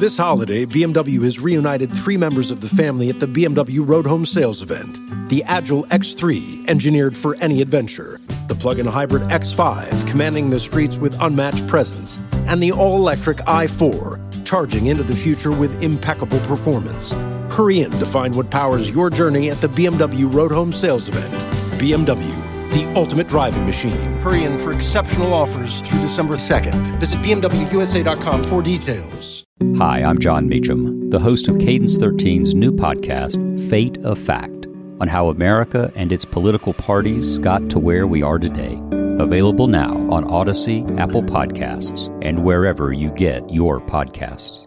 This holiday, BMW has reunited 3 members of the family at the BMW Road Home Sales event. The Agile X3, engineered for any adventure. The plug-in hybrid X5, commanding the streets with unmatched presence. And the all-electric i4, charging into the future with impeccable performance. Hurry in to find what powers your journey at the BMW Road Home Sales event. BMW, the ultimate driving machine. Hurry in for exceptional offers through December 2nd. Visit BMWUSA.com for details. Hi, I'm John Meacham, the host of Cadence 13's new podcast, Fate of Fact, on how America and its political parties got to where we are today. Available now on Odyssey, Apple Podcasts, and wherever you get your podcasts.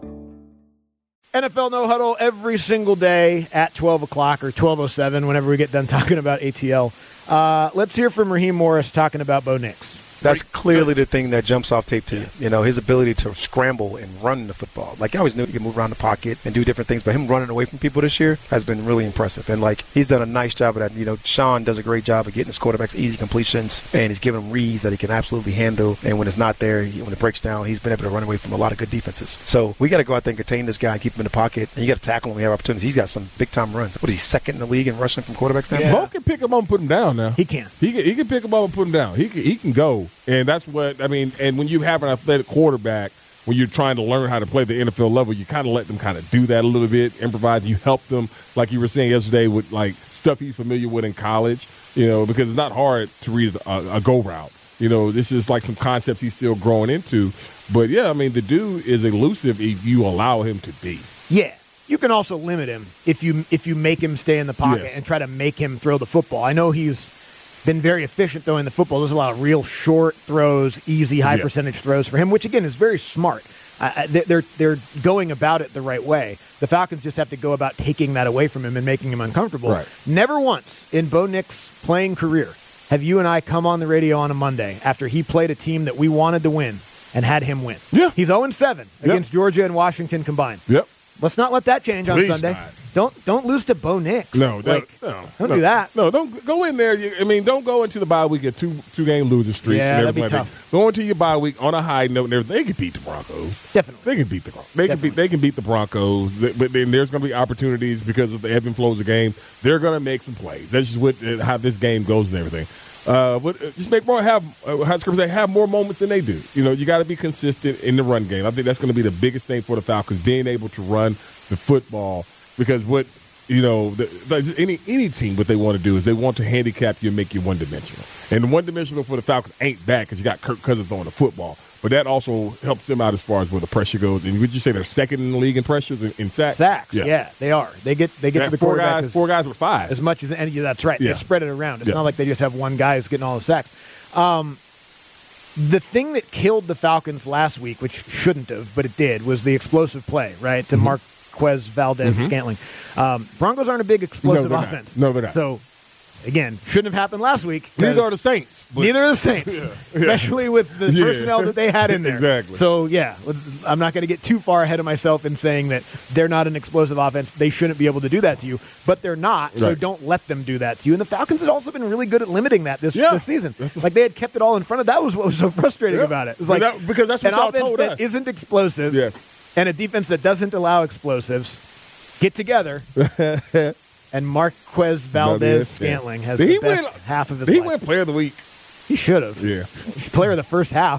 NFL No Huddle every single day at 12 o'clock or 12:07 whenever we get done talking about ATL. Let's hear from Raheem Morris talking about Bo Nix. That's clearly the thing that jumps off tape to you. You know, his ability to scramble and run the football. Like, I always knew he could move around the pocket and do different things, but him running away from people this year has been really impressive. And, like, he's done a nice job of that. You know, Sean does a great job of getting his quarterbacks easy completions, and he's giving them reads that he can absolutely handle. And when it's not there, when it breaks down, he's been able to run away from a lot of good defenses. So we got to go out there and contain this guy and keep him in the pocket. And you got to tackle him when we have opportunities. He's got some big-time runs. What is he, second in the league in rushing from quarterback standpoint? Bo can pick him up and put him down now. He can. He can pick him up and put him down. He can go. And that's what, I mean, and when you have an athletic quarterback, when you're trying to learn how to play the NFL level, you kind of let them kind of do that a little bit, improvise. You help them, like you were saying yesterday, with like stuff he's familiar with in college, you know, because it's not hard to read a go route. You know, this is like some concepts he's still growing into. But, yeah, I mean, the dude is elusive if you allow him to be. Yeah. You can also limit him if you make him stay in the pocket and try to make him throw the football. I know he's been very efficient throwing the football. There's a lot of real short throws, easy, high percentage throws for him, which, again, is very smart. They're going about it the right way. The Falcons just have to go about taking that away from him and making him uncomfortable. Right. Never once in Bo Nix' playing career have you and I come on the radio on a Monday after he played a team that we wanted to win and had him win. Yeah. He's 0-7 against Georgia and Washington combined. Yep. Let's not let that change on Sunday. Not. Don't lose to Bo Nix. No, don't do that. No, don't go in there. Don't go into the bye week at two-game losing streak. Yeah, that'd be tough. Go into your bye week on a high note and everything. They can beat the Broncos. Definitely. They can beat the Broncos. They can beat the Broncos. But then there's going to be opportunities because of the ebb and flows of the game. They're going to make some plays. That's just how this game goes and everything. But just make more have more moments than they do. You know, you got to be consistent in the run game. I think that's going to be the biggest thing for the Falcons, being able to run the football. Because any team, what they want to do is they want to handicap you and make you one-dimensional. And the one-dimensional for the Falcons ain't bad because you got Kirk Cousins throwing the football. But that also helps them out as far as where the pressure goes. And would you say they're second in the league in pressures in sacks? Yeah, they are. They get to the quarterback. Four guys with 5. As much as any. That's right. Yeah. They spread it around. It's not like they just have one guy who's getting all the sacks. The thing that killed the Falcons last week, which shouldn't have, but it did, was the explosive play, right, to Marquez Valdez-Scantling. Broncos aren't a big explosive offense. No, they're not. So, again, shouldn't have happened last week. Neither are the Saints. Neither are the Saints, especially with the personnel that they had in there. Exactly. So, I'm not going to get too far ahead of myself in saying that they're not an explosive offense. They shouldn't be able to do that to you, but they're not, so don't let them do that to you. And the Falcons had also been really good at limiting that this season. Like, they had kept it all in front of. That was what was so frustrating about it. It was like because that's what an y'all offense told that us. isn't explosive and a defense that doesn't allow explosives get together. And Marquez Valdez-Scantling has the best half of his life. He went player of the week. He should have. Yeah. Player of the first half.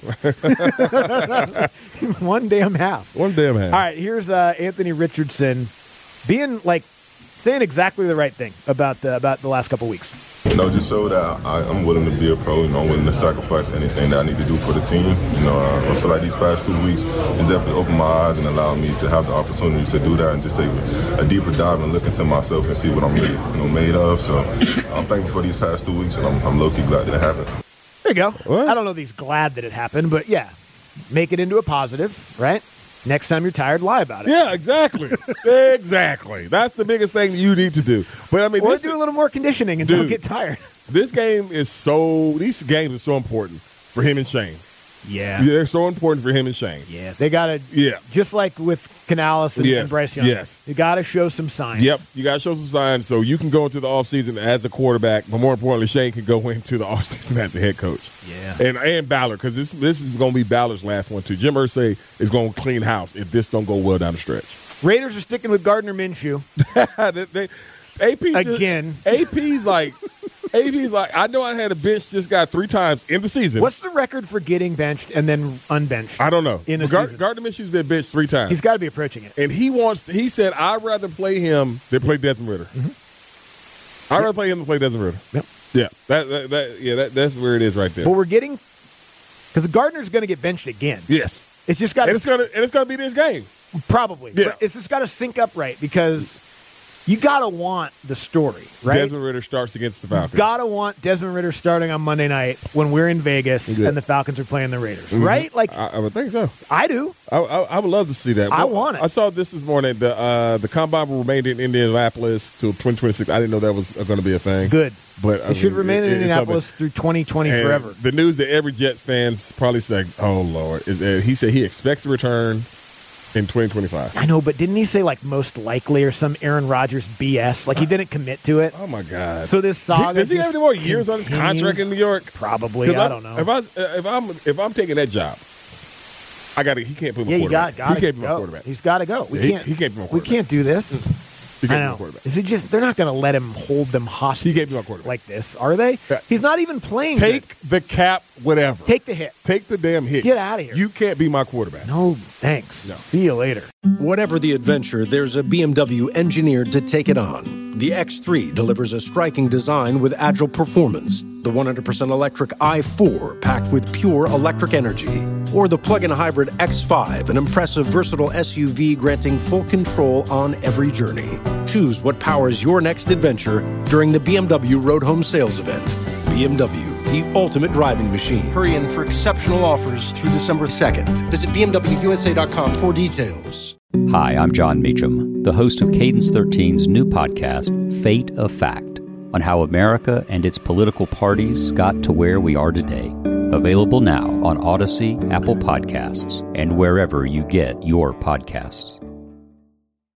One damn half. All right, here's Anthony Richardson saying exactly the right thing about the last couple weeks. Just so that I'm willing to be a pro, I'm willing to sacrifice anything that I need to do for the team. I feel like these past 2 weeks has definitely opened my eyes and allowed me to have the opportunity to do that and just take a deeper dive and look into myself and see what I'm really made of. So I'm thankful for these past 2 weeks, and I'm low-key glad that it happened. There you go. What? I don't know if he's glad that it happened, but make it into a positive, right? Next time you're tired, lie about it. Yeah, exactly. Exactly. That's the biggest thing you need to do. But I mean, do a little more conditioning and don't get tired. These games are so important for him and Shane. Yeah. They're so important for him and Shane. Yeah, they got to. Yeah. Just like with Canales and Bryce Young. Yes. You got to show some signs. Yep. You got to show some signs so you can go into the offseason as a quarterback, but more importantly, Shane can go into the offseason as a head coach. Yeah. And Ballard, because this is going to be Ballard's last one, too. Jim Irsay is going to clean house if this don't go well down the stretch. Raiders are sticking with Gardner Minshew. AP's like, I know I had a bench this guy 3 times in the season. What's the record for getting benched and then unbenched? I don't know. In a season? Gardner Minshew's been benched 3 times. He's got to be approaching it. And he said, I'd rather play him than play Desmond Ridder. Mm-hmm. I'd rather play him than play Desmond Ridder. Yep. Yeah. That's where it is right there. But we're getting – because Gardner's going to get benched again. Yes. It's just got – and it's going to be this game. Probably. Yeah. But it's just got to sync up right because – you got to want the story, right? Desmond Ridder starts against the Falcons. You got to want Desmond Ridder starting on Monday night when we're in Vegas and the Falcons are playing the Raiders, right? Like I would think so. I do. I would love to see that. I want it. I saw this morning. The combine will remain in Indianapolis till 2026. I didn't know that was going to be a thing. Good. But it should remain in Indianapolis through 2020 and forever. The news that every Jets fans probably say, "Oh Lord," is he said he expects to return in 2025. I know, but didn't he say like most likely or some Aaron Rodgers BS? Like he didn't commit to it. Oh my God! So this saga does he have any more years on his contract in New York? Probably. I don't know. If I'm taking that job, he can't put my quarterback. He can't be my quarterback. He's got to go. He can't be my quarterback. We can't do this. He can't be my quarterback. Is it just they're not going to let him hold them hostage? He can't be my quarterback like this, are they? Yeah. He's not even playing. Take the cap, whatever. Take the hit. Take the damn hit. Get out of here. You can't be my quarterback. No, thanks. No. See you later. Whatever the adventure, there's a BMW engineered to take it on. The X3 delivers a striking design with agile performance. The 100% electric i4 packed with pure electric energy. Or the plug-in hybrid X5, an impressive versatile SUV granting full control on every journey. Choose what powers your next adventure during the BMW Road Home Sales Event. BMW, the ultimate driving machine. Hurry in for exceptional offers through December 2nd. Visit BMWUSA.com for details. Hi, I'm John Meacham, the host of Cadence 13's new podcast, Fate of Fact, on how America and its political parties got to where we are today. Available now on Odyssey, Apple Podcasts, and wherever you get your podcasts.